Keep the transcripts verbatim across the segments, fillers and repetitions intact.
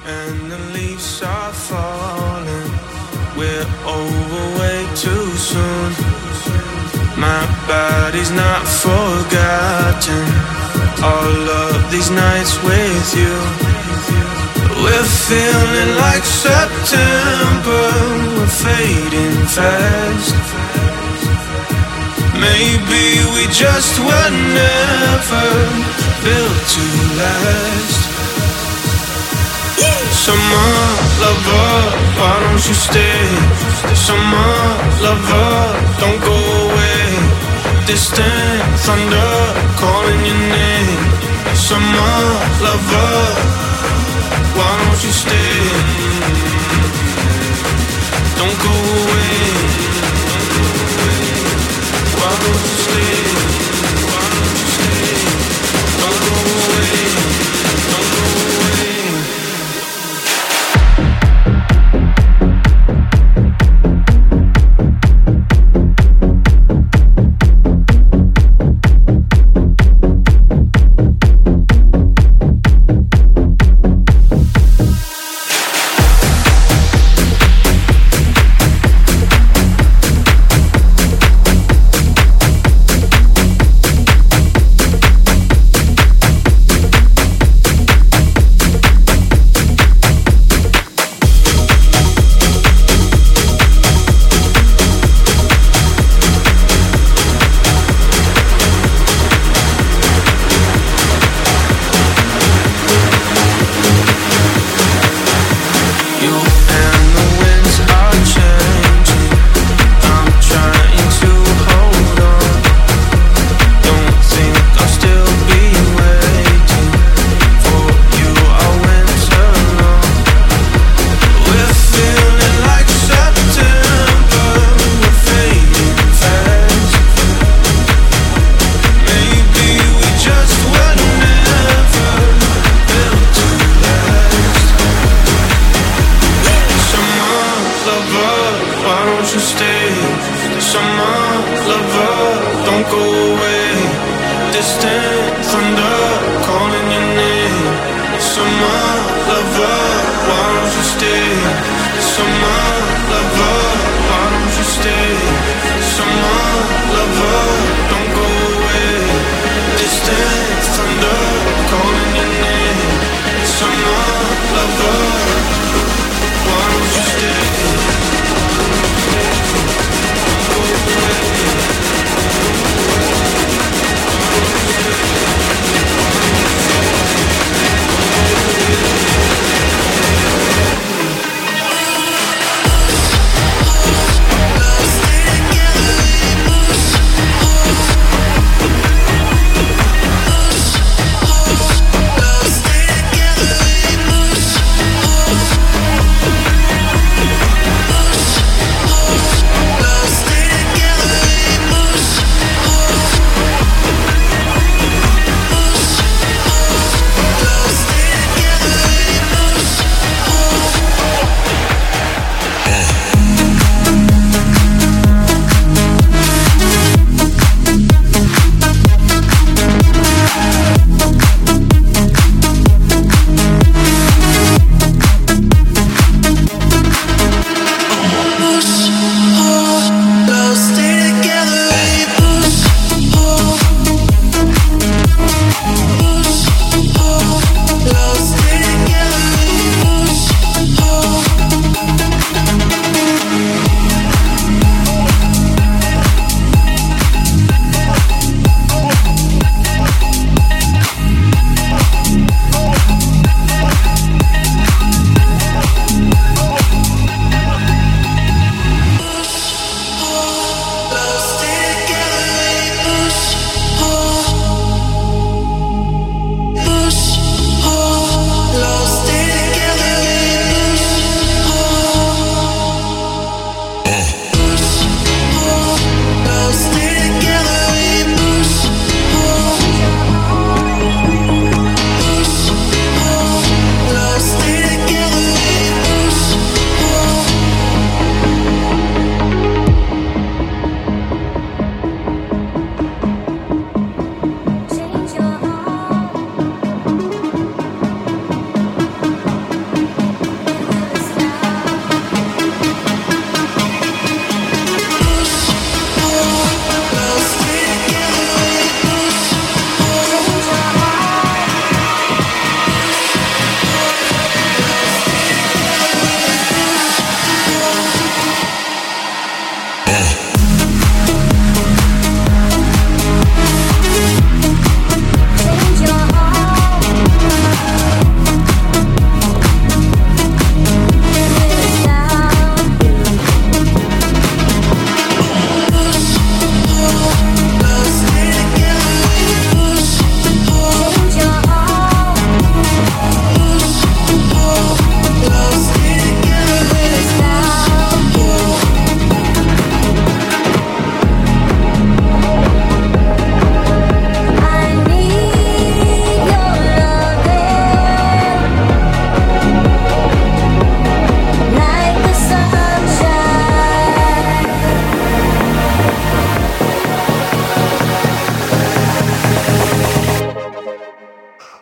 and the leaves are falling. We're over way too soon. My body's not forgotten all of these nights with you. We're feeling like September, we're fading fast. Maybe we just were never built to last. Summer lover, why don't you stay? Summer lover, don't go away. Distant thunder calling your name. Summer lover, why don't you stay? Don't go away. Why don't you stay? Why don't you stay? Don't go away. Don't go away.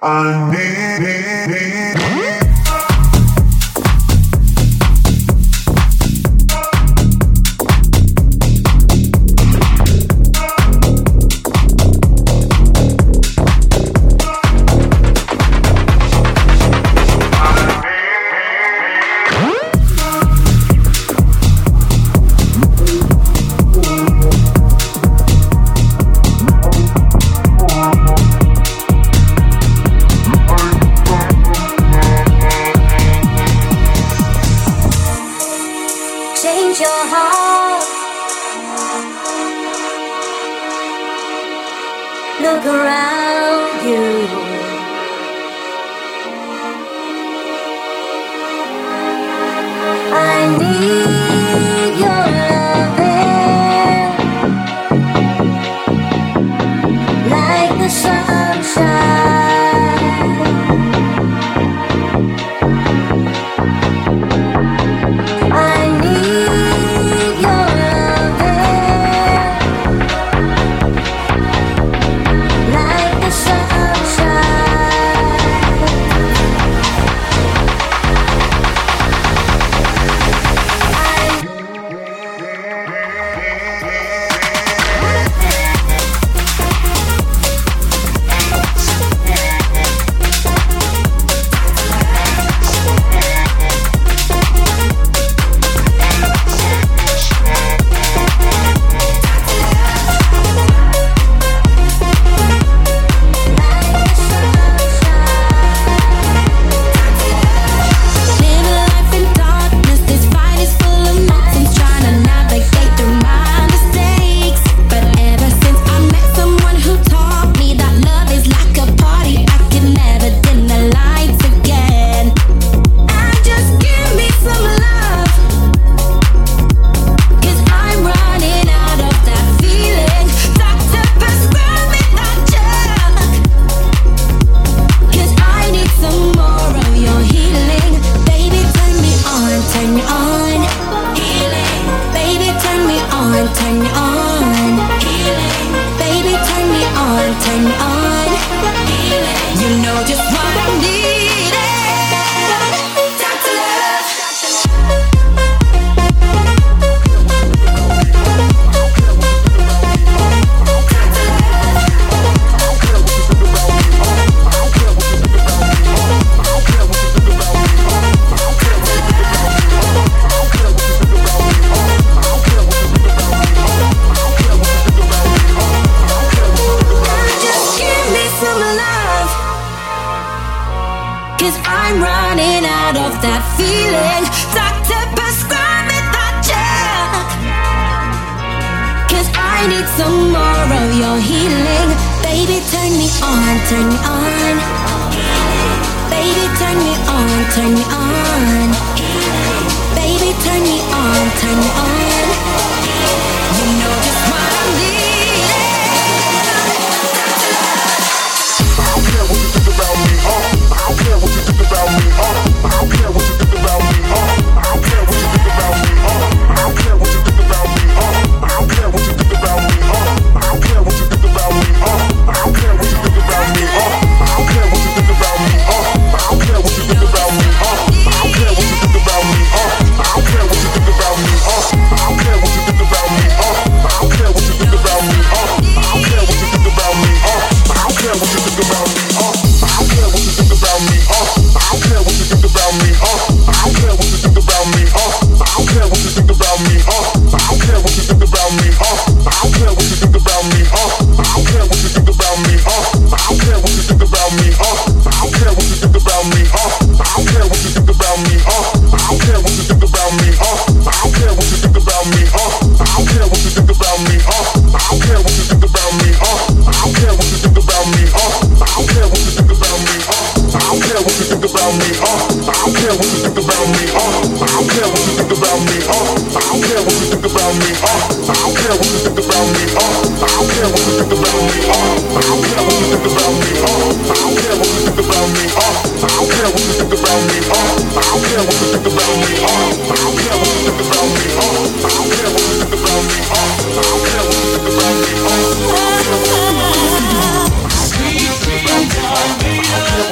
Sweet, sweet,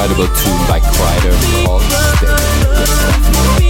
incredible tune by Kryder called Stay.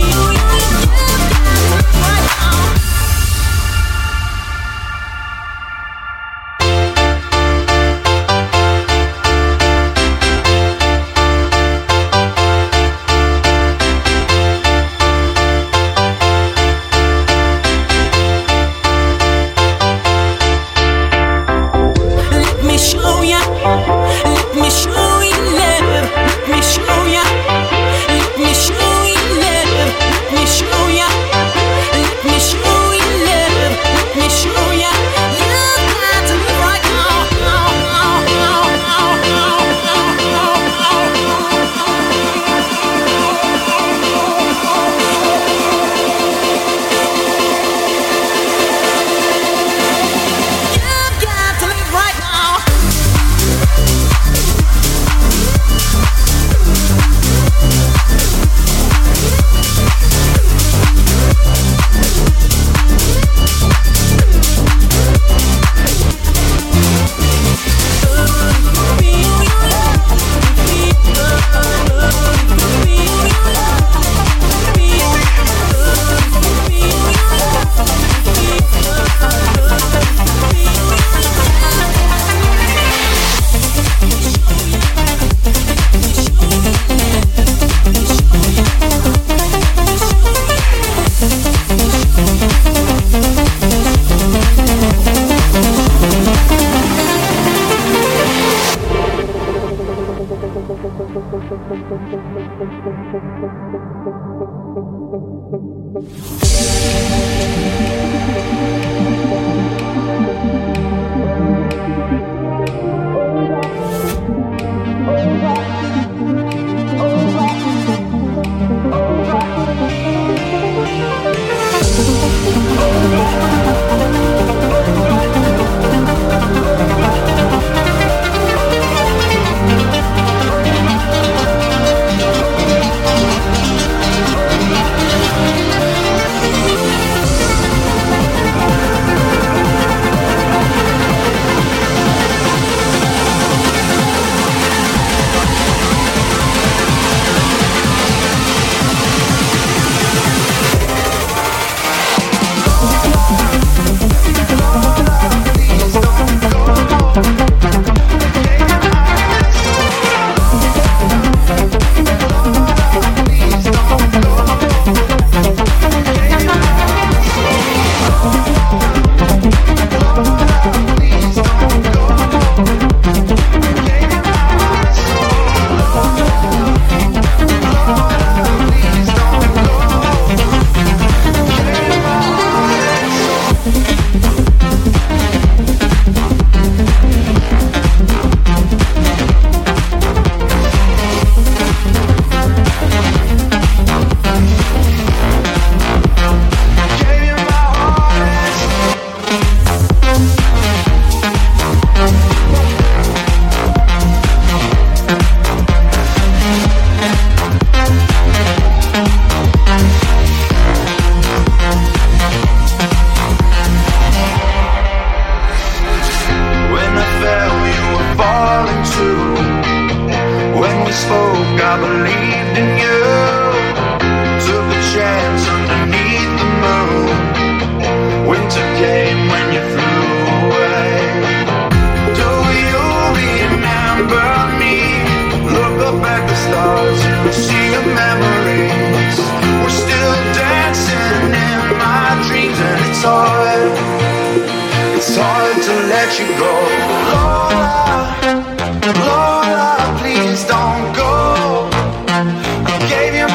Lola, please don't go. I gave you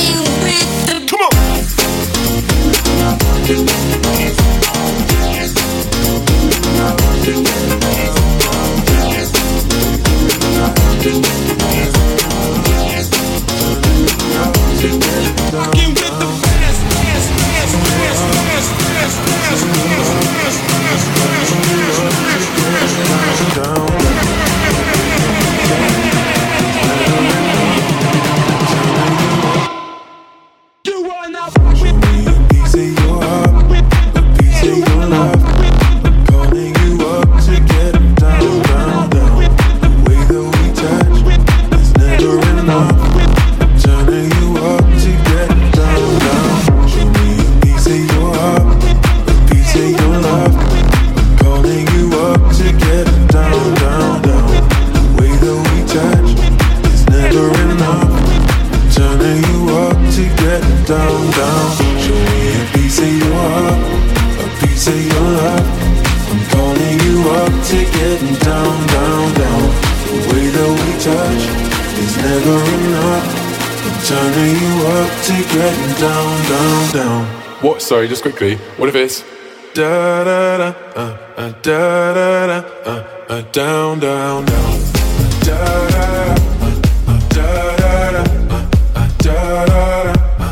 What? Sorry, just quickly. What if it's da da da uh, uh, da da da uh, uh, down down down da da da da da da da da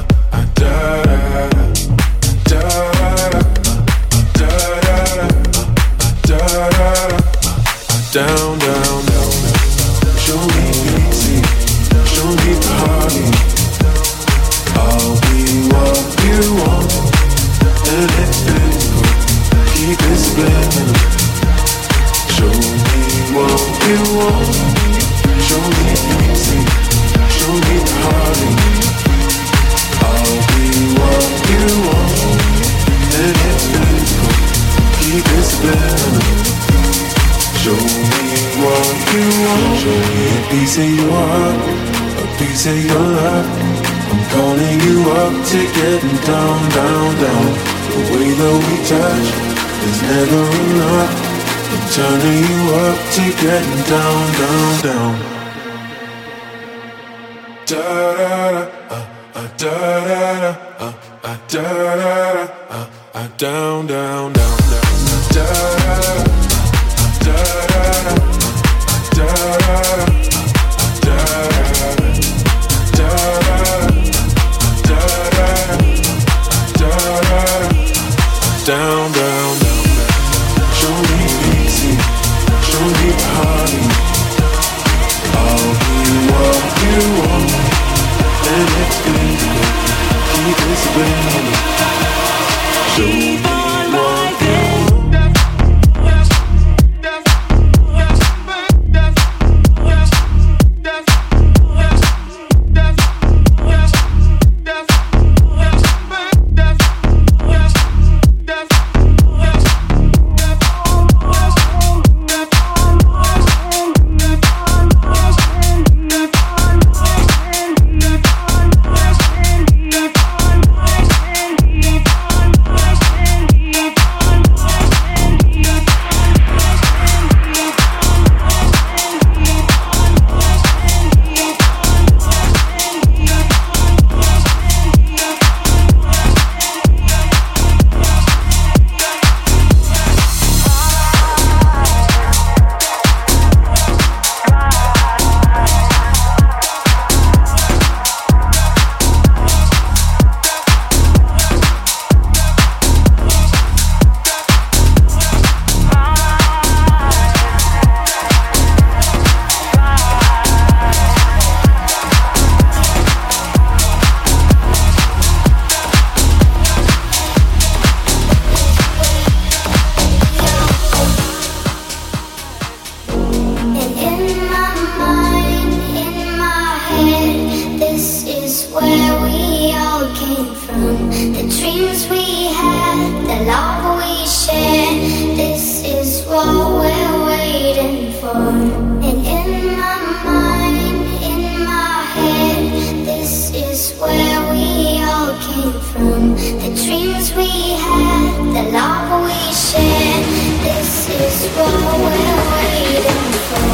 down, down, down. Show me easy, show me party. I'll be what you want, and it's physical. Keep it splendid. Show me what you want. Show me easy, show me party. I'll be what you want, and it's physical. Keep it splendid. Show me what you want. Show me a piece of your heart, a piece of your love. I'm calling you up to getting down, down, down. The way that we touch is never enough. I'm turning you up to getting down, down, down. Da da da, uh, uh, da da da, uh, uh, da da da, uh, uh, down, down, down, down, da da da. Da da da da down, down, down. Show me easy, show me party. I'll be what you want, and it's physical. Keep it spinning. Show me what you want.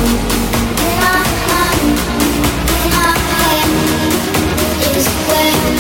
Where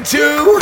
one, two.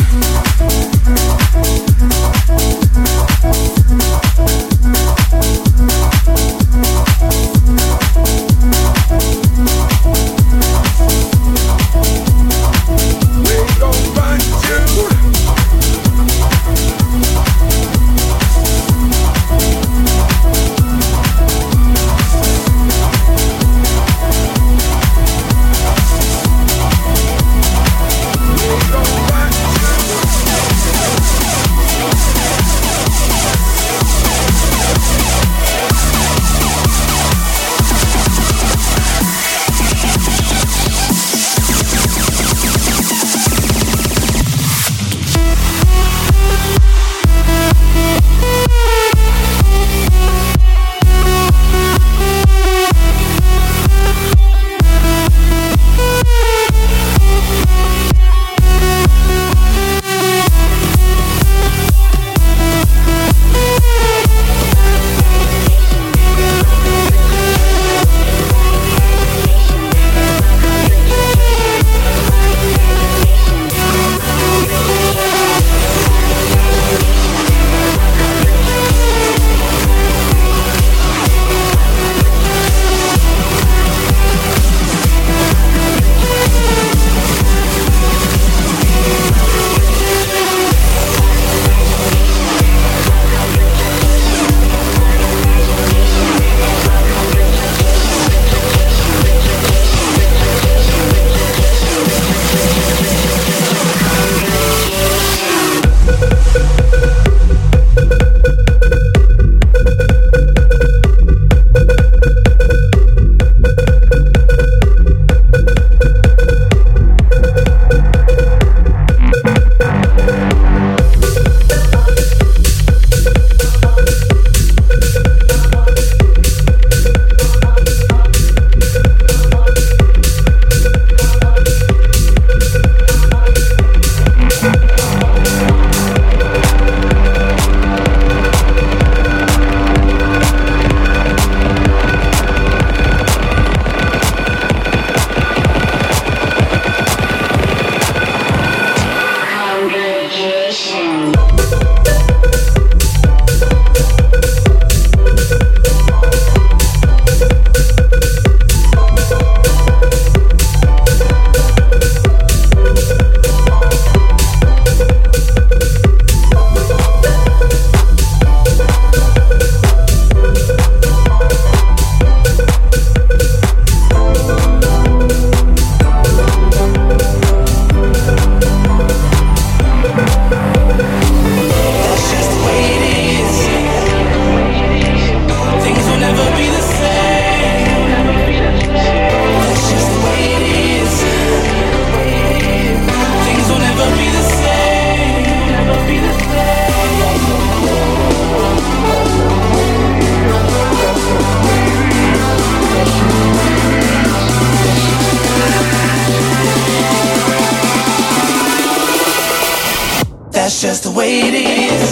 That's just the way it is.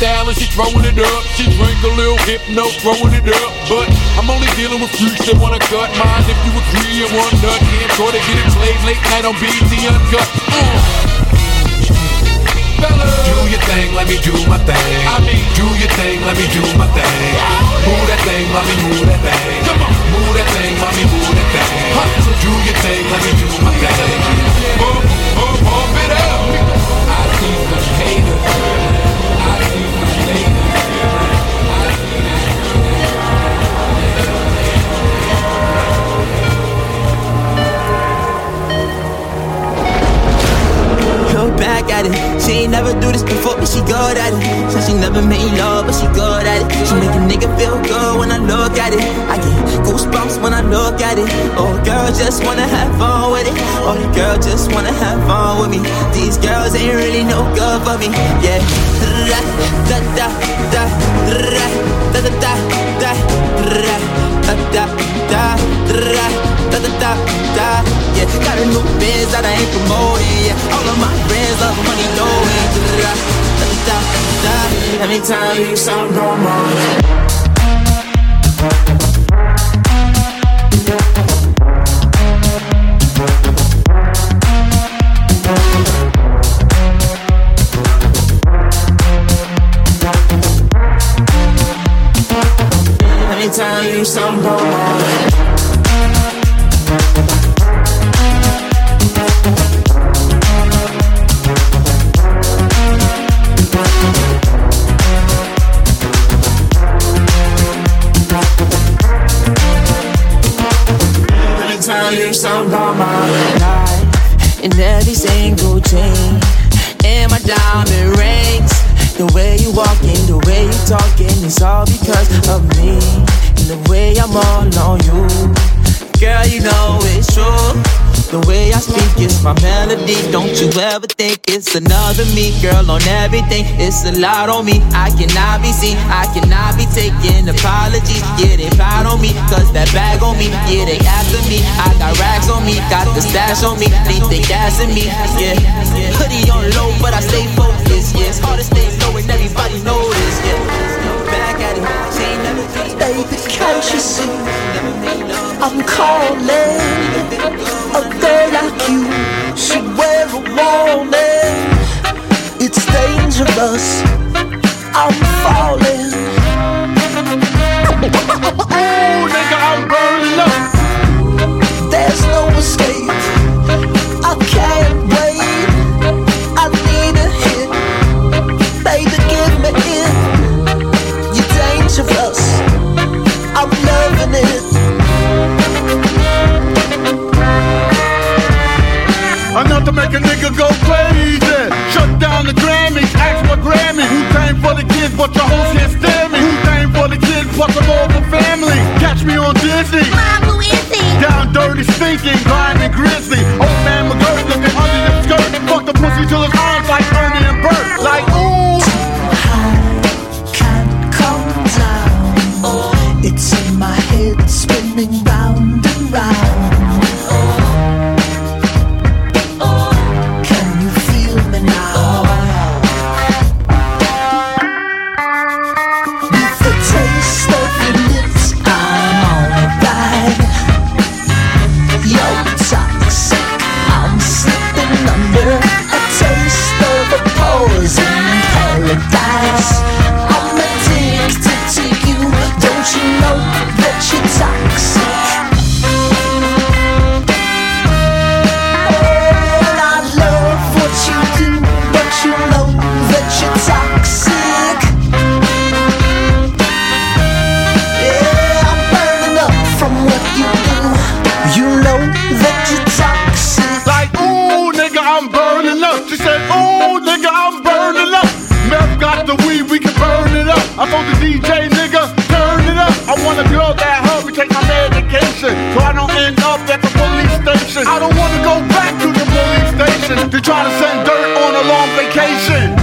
style and she throwing it up. She drink a little hypno, throwing it up. But I'm only dealing with freaks that wanna cut mine. If you agree and one nut, can't try to get it played late night on B E T Uncut. Uh. Do your thing, let me do my thing. I mean, do your thing, let me do my thing. Move that thing, mommy, move that thing. Come on, move that thing, mommy, move that thing. Huh. Do your thing, let me do my thing. Pump, pump, pump it up. I see some haters. I see some haters. Look back at it. She ain't never do this before, but she good at it. Said she never made love, but she good at it. She make a nigga feel good when I look at it. I get goosebumps when I look at it. Oh, girl just wanna have fun with it. Oh, the girl just wanna have fun with me. These girls ain't really no good for me. Yeah. Da da da da da da da da da da da da da da da. Yeah, got a new biz that I ain't promoting. Yeah, all of my friends love money knowing. Da da da da. Let me tell you something wrong. Let me tell you something wrong. Tell you something about my life in every single chain, and my diamond rings. The way you walking, the way you talking, it's all because of me. And the way I'm all on you, girl, you know it's true. The way I speak is my melody. Don't you ever think it's another me, girl, on everything. It's a lot on me. I cannot be seen, I cannot be taking apologies. Yeah, they proud on me, cause that bag on me. Yeah, they after me, I got racks on me. Got the stash on me, think they gassing me. Yeah, hoodie on low, but I stay focused. Yeah, it's hard to stay low and everybody know this. Yeah, back at it, she ain't never been. Baby, can't you see I'm calling? A girl like you should wear a warning. It's dangerous, I'm falling. Oh, nigga, I'm burning up. There's no escape, I can't wait. I need a hit, baby, give me it. You're dangerous, I'm loving it. Enough to make a nigga go crazy. Shut down the Grammys, ask for Grammy. Wu-Tang for the kids, but your hoes can't stand me. Wu-Tang for the kids, plus I'm over family. Catch me on Disney. Mom, who is he? Down dirty, stinking, grinding, grizzly. Old man McGirt looking under your skirt. Fuck the pussy till his arms like Ernie and Bert. Like, ooh. Can't come down. It's in my head, spinning round and round. I'm addicted to you. Don't you know that you're toxic? Oh, I love what you do, but you know that you're toxic. Yeah, I'm burning up from what you do. You know that you're toxic. Like, ooh, nigga, I'm burning up. She said, ooh, nigga, I'm burning up. Meth got the weed, we can burn it up. I told the D J, nigga, turn it up. I want a girl that help me take my medication, so I don't end up at the police station. I don't wanna go back to the police station to try to send dirt on a long vacation.